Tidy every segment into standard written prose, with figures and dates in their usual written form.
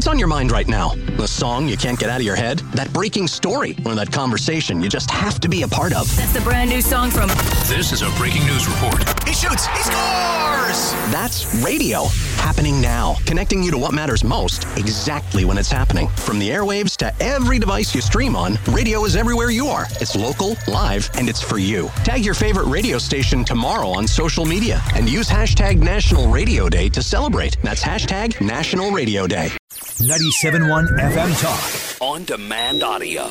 What's on your mind right now? The song you can't get out of your head? That breaking story? Or that conversation you just have to be a part of? That's the brand new song from... This is a breaking news report. He shoots! He scores! That's radio. Happening now. Connecting you to what matters most exactly when it's happening. From the airwaves to every device you stream on, radio is everywhere you are. It's local, live, and it's for you. Tag your favorite radio station tomorrow on social media and use hashtag National Radio Day to celebrate. That's hashtag National Radio Day. 97.1 FM Talk. On-demand audio.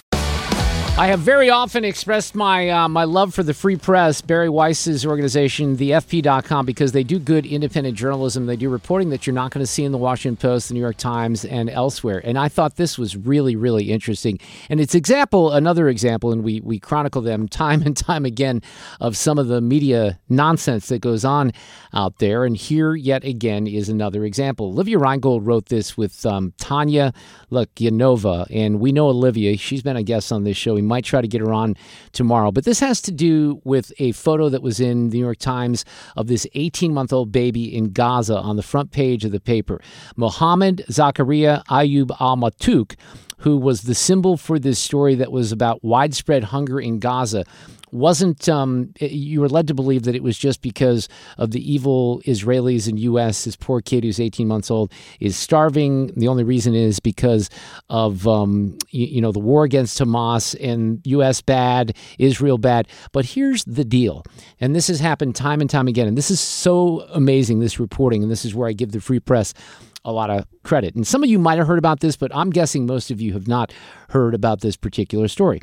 I have very often expressed my my love for the Free Press, Barry Weiss's organization, thefp.com, because they do good independent journalism. They do reporting that you're not going to see in the Washington Post, the New York Times, and elsewhere. And I thought this was really, really interesting. And it's another example, and we chronicle them time and time again, of some of the media nonsense that goes on out there. And here, yet again, is another example. Olivia Reingold wrote this with Tanya Lakyanova, and we know Olivia. She's been a guest on this show. We might try to get her on tomorrow. But this has to do with a photo that was in the New York Times of this 18-month-old baby in Gaza on the front page of the paper. Mohammed Zakaria Ayub al-Matouk, who was the symbol for this story that was about widespread hunger in Gaza, wasn't, you were led to believe that it was just because of the evil Israelis in U.S. This poor kid who's 18 months old is starving. The only reason is because of, the war against Hamas, and U.S. bad, Israel bad. But here's the deal, and this has happened time and time again, and this is so amazing, this reporting, and this is where I give the Free Press a lot of credit. And some of you might have heard about this, but I'm guessing most of you have not heard about this particular story.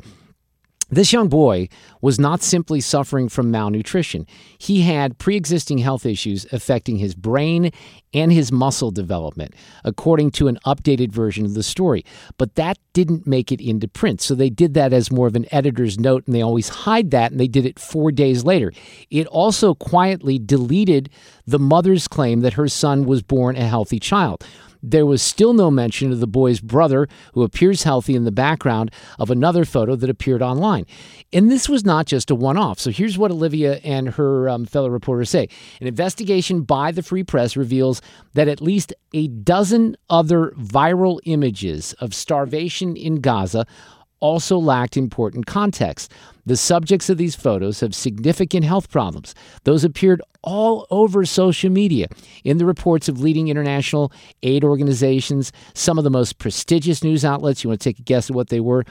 This young boy was not simply suffering from malnutrition. He had pre-existing health issues affecting his brain and his muscle development, according to an updated version of the story. But that didn't make it into print. So they did that as more of an editor's note, and they always hide that, and they did it 4 days later. It also quietly deleted the mother's claim that her son was born a healthy child. There was still no mention of the boy's brother, who appears healthy in the background of another photo that appeared online. And this was not just a one-off. So here's what Olivia and her fellow reporters say. An investigation by the Free Press reveals that at least a dozen other viral images of starvation in Gaza also lacked important context. The subjects of these photos have significant health problems. Those appeared all over social media, in the reports of leading international aid organizations, some of the most prestigious news outlets. You want to take a guess at what they were?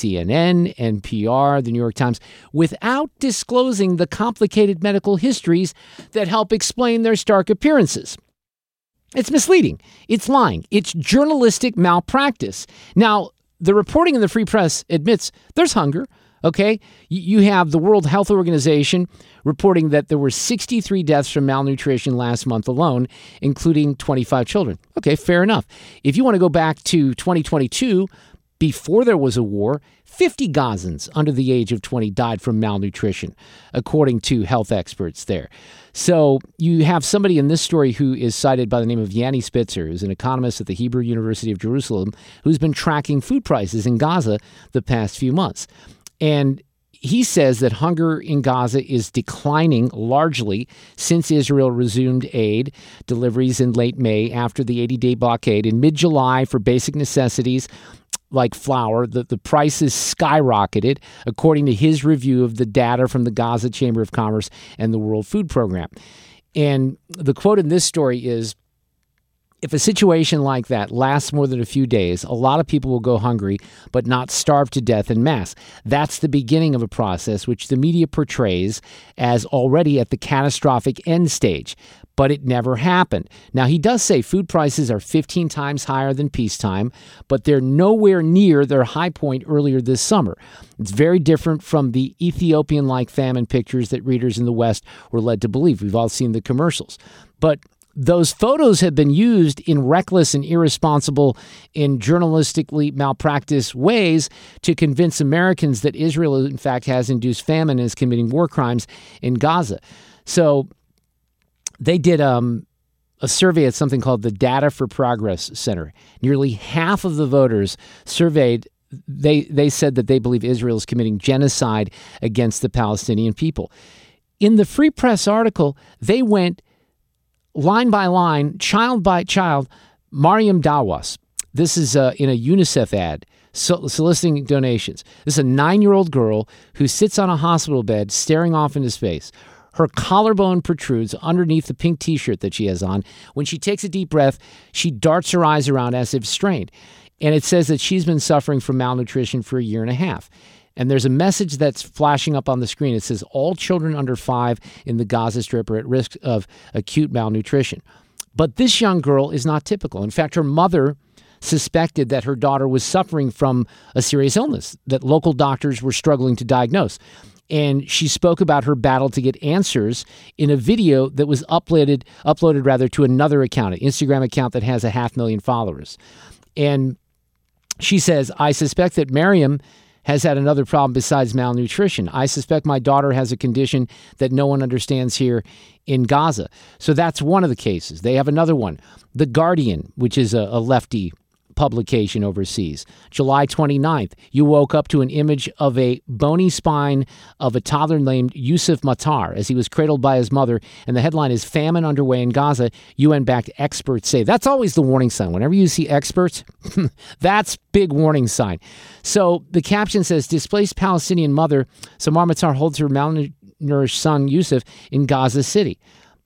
CNN, NPR, the New York Times, without disclosing the complicated medical histories that help explain their stark appearances. It's misleading. It's lying. It's journalistic malpractice. Now, the reporting in the Free Press admits there's hunger, okay? You have the World Health Organization reporting that there were 63 deaths from malnutrition last month alone, including 25 children. Okay, fair enough. If you want to go back to 2022, before there was a war, 50 Gazans under the age of 20 died from malnutrition, according to health experts there. So you have somebody in this story who is cited by the name of Yanni Spitzer, who's an economist at the Hebrew University of Jerusalem, who's been tracking food prices in Gaza the past few months. And he says that hunger in Gaza is declining largely since Israel resumed aid deliveries in late May after the 80-day blockade. In mid-July, for basic necessities like flour, the prices skyrocketed, according to his review of the data from the Gaza Chamber of Commerce and the World Food Program. And the quote in this story is, if a situation like that lasts more than a few days, a lot of people will go hungry, but not starve to death en masse. That's the beginning of a process which the media portrays as already at the catastrophic end stage. But it never happened. Now, he does say food prices are 15 times higher than peacetime, but they're nowhere near their high point earlier this summer. It's very different from the Ethiopian-like famine pictures that readers in the West were led to believe. We've all seen the commercials. But those photos have been used in reckless and irresponsible and journalistically malpractice ways to convince Americans that Israel, in fact, has induced famine and is committing war crimes in Gaza. So they did a survey at something called the Data for Progress Center. Nearly half of the voters surveyed, they said that they believe Israel is committing genocide against the Palestinian people. In the Free Press article, they went line by line, child by child. Mariam Dawas, This is in a UNICEF ad soliciting donations. This is a 9-year-old girl who sits on a hospital bed staring off into space. Her collarbone protrudes underneath the pink T-shirt that she has on. When she takes a deep breath, she darts her eyes around as if strained. And it says that she's been suffering from malnutrition for a year and a half. And there's a message that's flashing up on the screen. It says all children under 5 in the Gaza Strip are at risk of acute malnutrition. But this young girl is not typical. In fact, her mother suspected that her daughter was suffering from a serious illness that local doctors were struggling to diagnose. And she spoke about her battle to get answers in a video that was uploaded to another account, an Instagram account that has 500,000 followers. And she says, I suspect that Miriam has had another problem besides malnutrition. I suspect my daughter has a condition that no one understands here in Gaza. So that's one of the cases. They have another one. The Guardian, which is a lefty publication overseas. July 29th, you woke up to an image of a bony spine of a toddler named Yusuf Matar as he was cradled by his mother. And the headline is Famine Underway in Gaza. UN-backed experts say. That's always the warning sign. Whenever you see experts, that's big warning sign. So the caption says, displaced Palestinian mother Samar Matar holds her malnourished son Yusuf in Gaza City.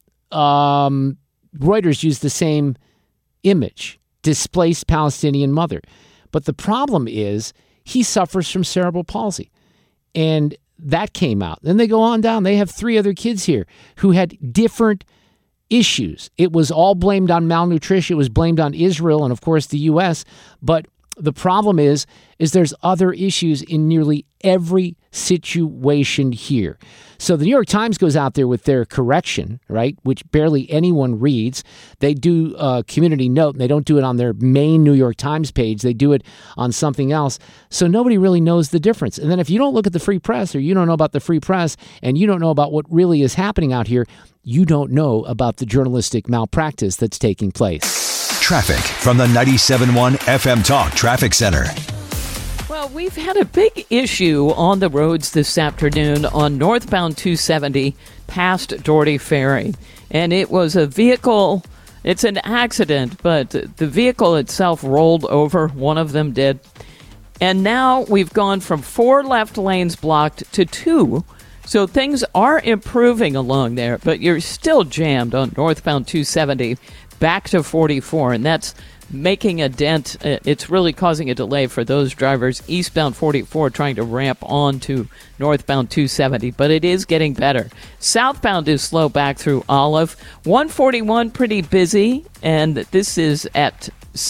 Reuters used the same image. Displaced Palestinian mother. But the problem is he suffers from cerebral palsy. And that came out. Then they go on down. They have 3 other kids here who had different issues. It was all blamed on malnutrition. It was blamed on Israel and, of course, the U.S. But the problem is there's other issues in nearly every situation here. So the New York Times goes out there with their correction, right, which barely anyone reads. They do a community note, and they don't do it on their main New York Times page. They do it on something else. So nobody really knows the difference. And then if you don't look at the Free Press, or you don't know about the Free Press, and you don't know about what really is happening out here, you don't know about the journalistic malpractice that's taking place. Traffic from the 97.1 FM Talk Traffic Center. Well, we've had a big issue on the roads this afternoon on northbound 270 past Doherty Ferry. And it was a vehicle, it's an accident, but the vehicle itself rolled over. One of them did. And now we've gone from 4 left lanes blocked to 2. So things are improving along there, but you're still jammed on northbound 270 back to 44, and that's making a dent. It's really causing a delay for those drivers eastbound 44 trying to ramp on to northbound 270, but it is getting better. Southbound is slow back through Olive. 141 pretty busy, and this is at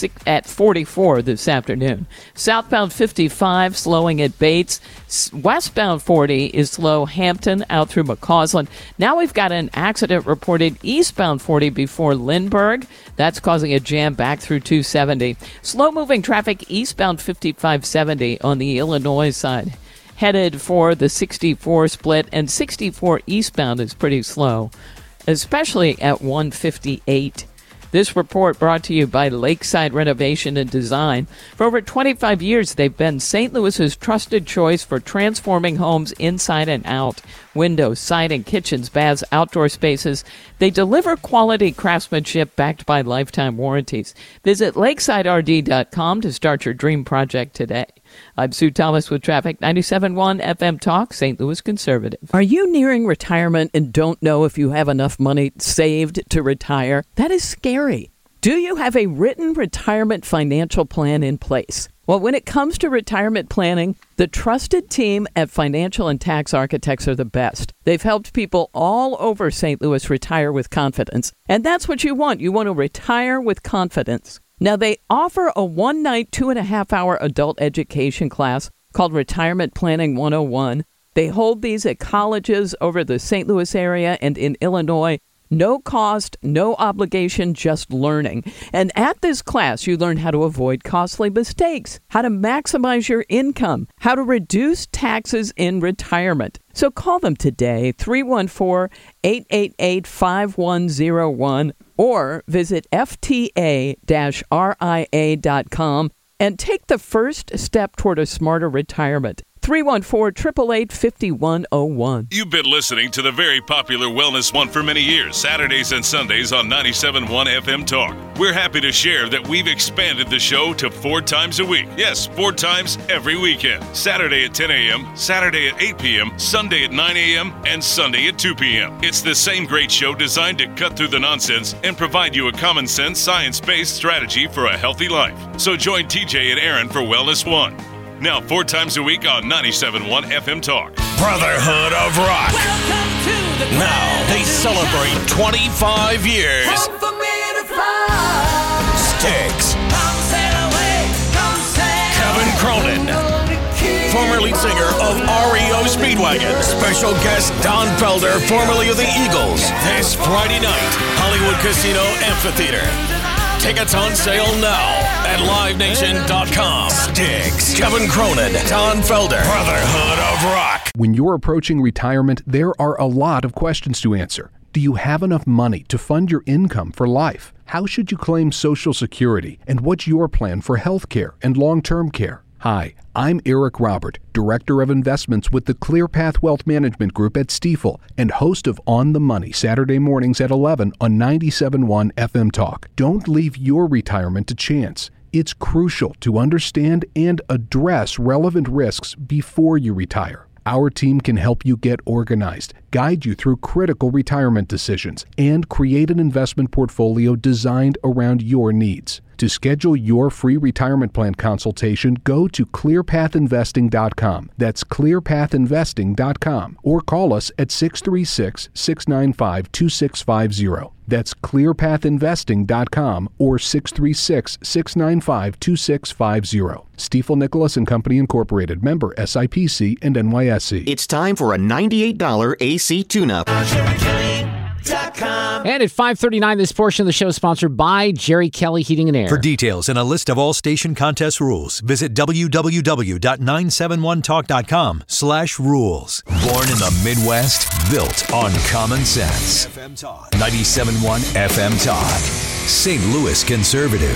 44 this afternoon. Southbound 55 slowing at Bates. Westbound 40 is slow Hampton out through McCausland. Now we've got an accident reported eastbound 40 before Lindbergh. That's causing a jam back through 270. Slow moving traffic eastbound 5570 on the Illinois side. Headed for the 64 split, and 64 eastbound is pretty slow, especially at 158. This report brought to you by Lakeside Renovation and Design. For over 25 years, they've been St. Louis's trusted choice for transforming homes inside and out. Windows, siding, kitchens, baths, outdoor spaces. They deliver quality craftsmanship backed by lifetime warranties. Visit lakesiderd.com to start your dream project today. I'm Sue Thomas with Traffic, 97.1 FM Talk, St. Louis Conservative. Are you nearing retirement and don't know if you have enough money saved to retire? That is scary. Do you have a written retirement financial plan in place? Well, when it comes to retirement planning, the trusted team at Financial and Tax Architects are the best. They've helped people all over St. Louis retire with confidence. And that's what you want. You want to retire with confidence. Now, they offer a one-night, 2.5-hour adult education class called Retirement Planning 101. They hold these at colleges over the St. Louis area and in Illinois. No cost, no obligation, just learning. And at this class, you learn how to avoid costly mistakes, how to maximize your income, how to reduce taxes in retirement. So call them today, 314-888-5101, or visit FTA-RIA.com and take the first step toward a smarter retirement. 314-888-5101. You've been listening to the very popular Wellness One for many years, Saturdays and Sundays on 97.1 FM Talk. We're happy to share that we've expanded the show to 4 times a week. Yes, 4 times every weekend. Saturday at 10 a.m., Saturday at 8 p.m., Sunday at 9 a.m., and Sunday at 2 p.m. It's the same great show designed to cut through the nonsense and provide you a common sense, science-based strategy for a healthy life. So join TJ and Aaron for Wellness One. Now 4 times a week on 97.1 FM Talk. Brotherhood of Rock. Now they celebrate 25 years. Styx. Kevin Cronin, former lead singer of REO Speedwagon. Special guest Don Felder, formerly of the Eagles. This Friday night, Hollywood Casino Amphitheater. Tickets on sale now at LiveNation.com. Styx, Kevin Cronin, Don Felder, Brotherhood of Rock. When you're approaching retirement, there are a lot of questions to answer. Do you have enough money to fund your income for life? How should you claim Social Security? And what's your plan for health care and long-term care? Hi, I'm Eric Robert, Director of Investments with the ClearPath Wealth Management Group at Stifel and host of On the Money Saturday mornings at 11 on 97.1 FM Talk. Don't leave your retirement to chance. It's crucial to understand and address relevant risks before you retire. Our team can help you get organized, guide you through critical retirement decisions, and create an investment portfolio designed around your needs. To schedule your free retirement plan consultation, go to clearpathinvesting.com. That's clearpathinvesting.com. Or call us at 636-695-2650. That's clearpathinvesting.com or 636-695-2650. Stifel Nicholas and Company Incorporated, member SIPC and NYSE. It's time for a $98 AC tune-up. And at 5:39, this portion of the show is sponsored by Jerry Kelly Heating and Air. For details and a list of all station contest rules, visit www.971talk.com/rules. Born in the Midwest, built on common sense. FM Talk. 97.1 FM Talk. St. Louis Conservative.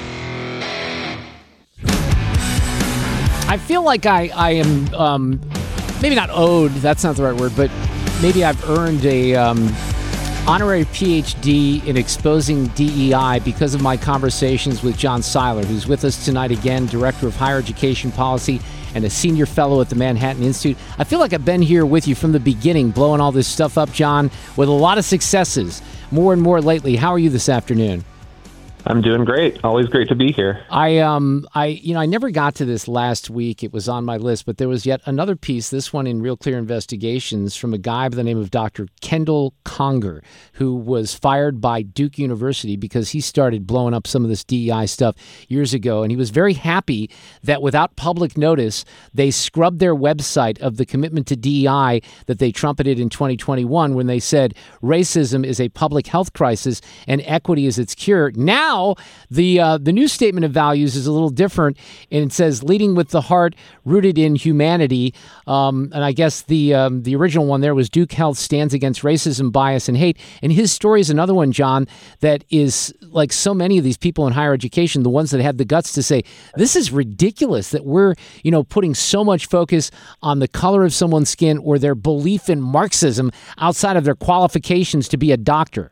I feel like I am, maybe not owed, that's not the right word, but maybe I've earned a honorary PhD in exposing DEI because of my conversations with John Seiler, who's with us tonight again, Director of Higher Education Policy and a Senior Fellow at the Manhattan Institute. I feel like I've been here with you from the beginning, blowing all this stuff up, John, with a lot of successes, more and more lately. How are you this afternoon? I'm doing great. Always great to be here. I never got to this last week. It was on my list, but there was yet another piece, this one in Real Clear Investigations, from a guy by the name of Dr. Kendall Conger, who was fired by Duke University because he started blowing up some of this DEI stuff years ago. And he was very happy that without public notice, they scrubbed their website of the commitment to DEI that they trumpeted in 2021 when they said racism is a public health crisis and equity is its cure. Now, the new statement of values is a little different, and it says leading with the heart, rooted in humanity. And I guess the original one there was Duke Health stands against racism, bias, and hate. And his story is another one, John, that is like so many of these people in higher education, the ones that had the guts to say, this is ridiculous that we're, putting so much focus on the color of someone's skin or their belief in Marxism outside of their qualifications to be a doctor.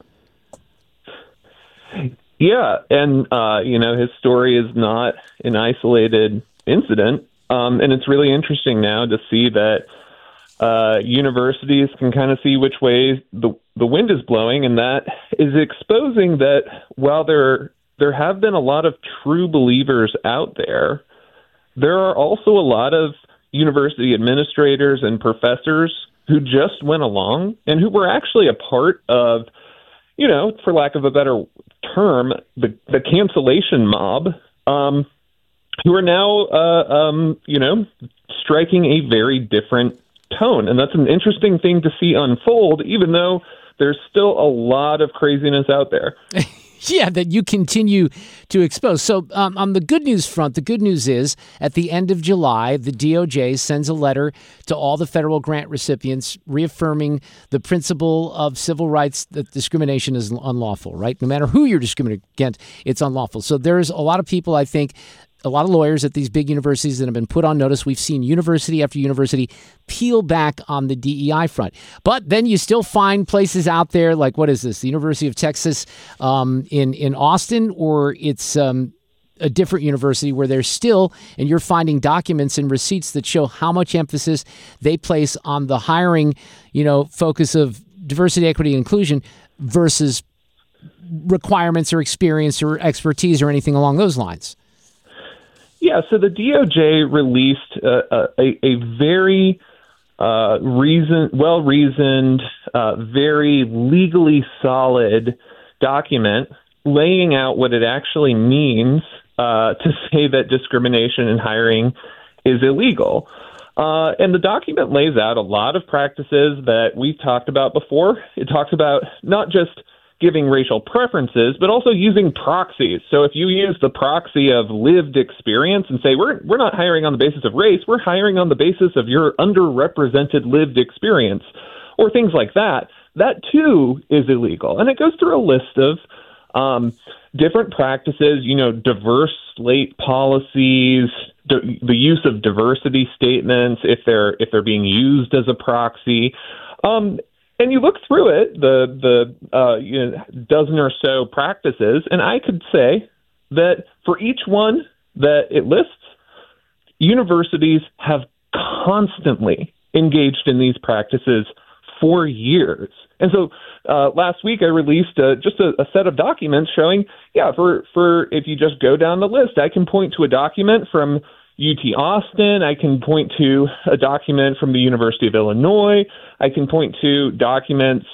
Yeah, and, his story is not an isolated incident, and it's really interesting now to see that universities can kind of see which way the wind is blowing, and that is exposing that while there have been a lot of true believers out there, there are also a lot of university administrators and professors who just went along and who were actually a part of, for lack of a better term, the cancellation mob, who are now, striking a very different tone. And that's an interesting thing to see unfold, even though there's still a lot of craziness out there. Yeah, that you continue to expose. So on the good news front, the good news is at the end of July, the DOJ sends a letter to all the federal grant recipients reaffirming the principle of civil rights that discrimination is unlawful, right? No matter who you're discriminating against, it's unlawful. So there's a lot of people, I think, a lot of lawyers at these big universities that have been put on notice. We've seen university after university peel back on the DEI front. But then you still find places out there like, what is this, the University of Texas in Austin, or it's a different university where there's still, and you're finding documents and receipts that show how much emphasis they place on the hiring, focus of diversity, equity, and inclusion versus requirements or experience or expertise or anything along those lines. Yeah, so the DOJ released a very well-reasoned, very legally solid document laying out what it actually means to say that discrimination in hiring is illegal. And the document lays out a lot of practices that we've talked about before. It talks about not just giving racial preferences, but also using proxies. So if you use the proxy of lived experience and say, we're not hiring on the basis of race, we're hiring on the basis of your underrepresented lived experience, or things like that, that too is illegal. And it goes through a list of different practices, diverse slate policies, the use of diversity statements if they're being used as a proxy. And you look through it, the dozen or so practices, and I could say that for each one that it lists, universities have constantly engaged in these practices for years. And so last week I released just a set of documents showing, for if you just go down the list, I can point to a document from UT Austin. I can point to a document from the University of Illinois. I can point to documents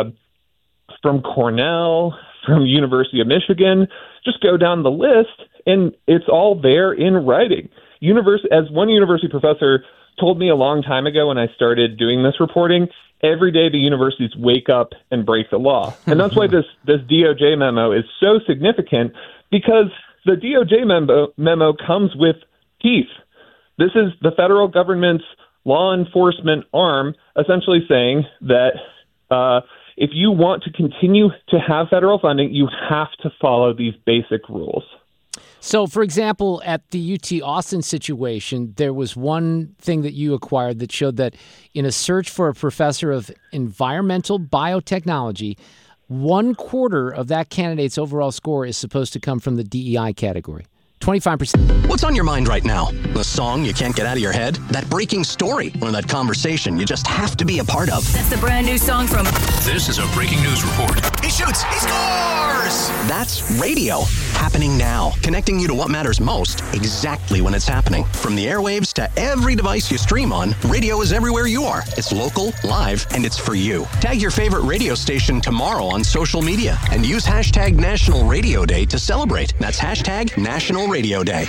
from Cornell, from University of Michigan. Just go down the list, and it's all there in writing. As one university professor told me a long time ago when I started doing this reporting, every day the universities wake up and break the law. And that's why this DOJ memo is so significant, because the DOJ memo comes with teeth. This is the federal government's law enforcement arm essentially saying that if you want to continue to have federal funding, you have to follow these basic rules. So, for example, at the UT Austin situation, there was one thing that you acquired that showed that in a search for a professor of environmental biotechnology, 1/4 of that candidate's overall score is supposed to come from the DEI category. 25%. What's on your mind right now? The song you can't get out of your head? That breaking story? Or that conversation you just have to be a part of? That's the brand new song from... This is a breaking news report. He shoots! He scores! That's radio. Happening now. Connecting you to what matters most, exactly when it's happening. From the airwaves to every device you stream on, radio is everywhere you are. It's local, live, and it's for you. Tag your favorite radio station tomorrow on social media and use hashtag National Radio Day to celebrate. That's hashtag National Radio Day.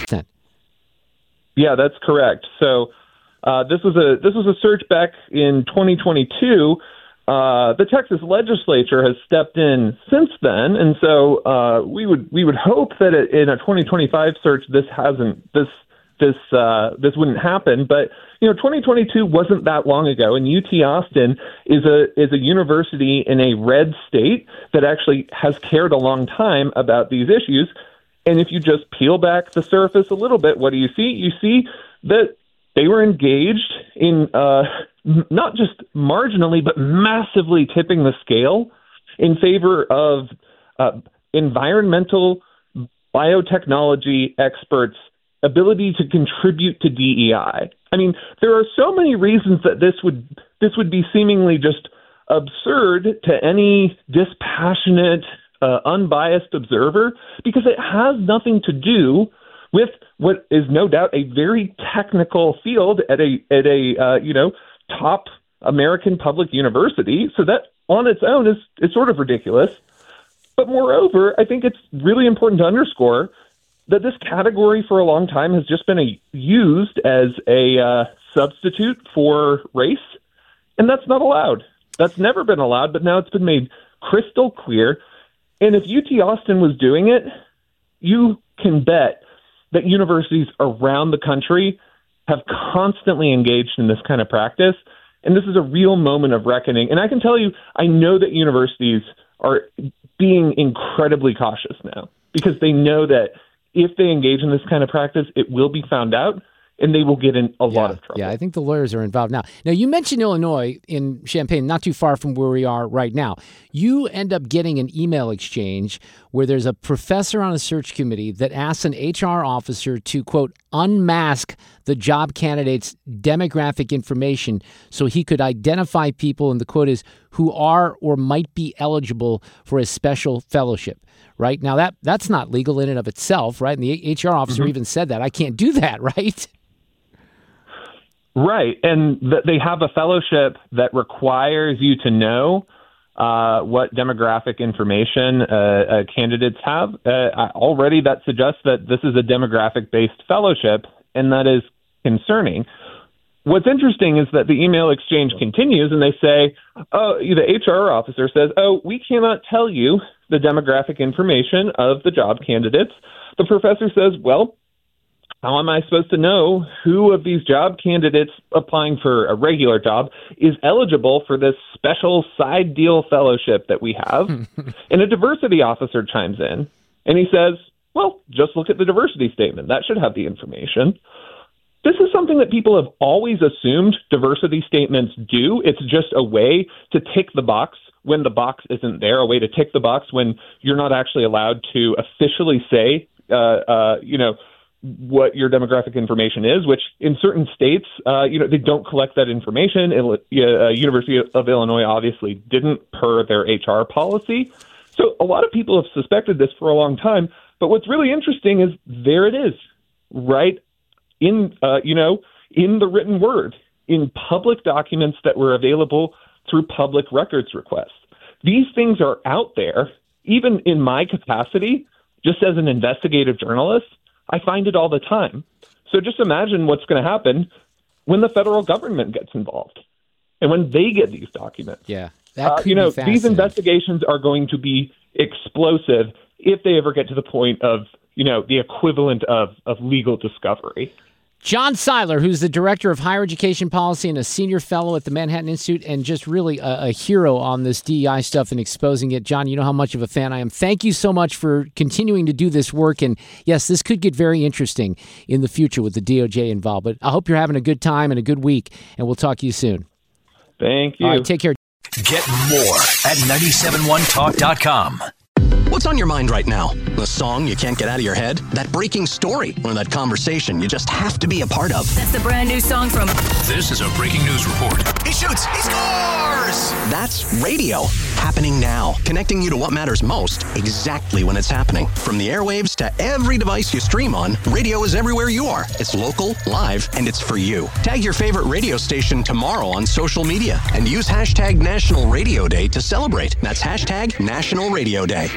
Yeah, that's correct. So this was a search back in 2022. The Texas legislature has stepped in since then, and so we would hope that in a 2025 search this wouldn't happen. But 2022 wasn't that long ago, and UT Austin is a university in a red state that actually has cared a long time about these issues. And if you just peel back the surface a little bit, what do you see? You see that they were engaged in not just marginally, but massively tipping the scale in favor of environmental biotechnology experts' ability to contribute to DEI. I mean, there are so many reasons that this would be seemingly just absurd to any dispassionate, unbiased observer, because it has nothing to do with what is no doubt a very technical field at a top American public university. So that on its own is sort of ridiculous. But moreover, I think it's really important to underscore that this category for a long time has just been used as a substitute for race, and that's not allowed. That's never been allowed, but now it's been made crystal clear. And if UT Austin was doing it, you can bet that universities around the country have constantly engaged in this kind of practice. And this is a real moment of reckoning. And I can tell you, I know that universities are being incredibly cautious now because they know that if they engage in this kind of practice, it will be found out, and they will get in a lot of trouble. Yeah, I think the lawyers are involved now. Now, you mentioned Illinois in Champaign, not too far from where we are right now. You end up getting an email exchange where there's a professor on a search committee that asks an HR officer to, quote, unmask the job candidate's demographic information so he could identify people, and the quote is, who are or might be eligible for a special fellowship. Right? Now, that's not legal in and of itself, right? And the HR officer even said that. I can't do that, right? Right. And they have a fellowship that requires you to know what demographic information candidates have. Already that suggests that this is a demographic-based fellowship, and that is concerning. What's interesting is that the email exchange continues, and they say, the HR officer says, we cannot tell you the demographic information of the job candidates. The professor says, well, how am I supposed to know who of these job candidates applying for a regular job is eligible for this special side deal fellowship that we have? And a diversity officer chimes in, and he says, well, just look at the diversity statement. That should have the information. This is something that people have always assumed diversity statements do. It's just a way to tick the box when the box isn't there, a way to tick the box when you're not actually allowed to officially say, what your demographic information is, which in certain states, they don't collect that information. University of Illinois obviously didn't per their HR policy. So a lot of people have suspected this for a long time. But what's really interesting is there it is, right in the written word, in public documents that were available through public records requests. These things are out there, even in my capacity, just as an investigative journalist. I find it all the time. So just imagine what's going to happen when the federal government gets involved and when they get these documents. Yeah, that could be fascinating. These investigations are going to be explosive if they ever get to the point of, the equivalent of legal discovery. John Seiler, who's the director of higher education policy and a senior fellow at the Manhattan Institute, and just really a hero on this DEI stuff and exposing it. John, you know how much of a fan I am. Thank you so much for continuing to do this work. And yes, this could get very interesting in the future with the DOJ involved. But I hope you're having a good time and a good week, and we'll talk to you soon. Thank you. All right, take care. Get more at 971talk.com. What's on your mind right now? The song you can't get out of your head? That breaking story? Or that conversation you just have to be a part of? That's the brand new song from... This is a breaking news report. He shoots! He scores! That's radio. Happening now. Connecting you to what matters most exactly when it's happening. From the airwaves to every device you stream on, radio is everywhere you are. It's local, live, and it's for you. Tag your favorite radio station tomorrow on social media and use hashtag National Radio Day to celebrate. That's hashtag National Radio Day.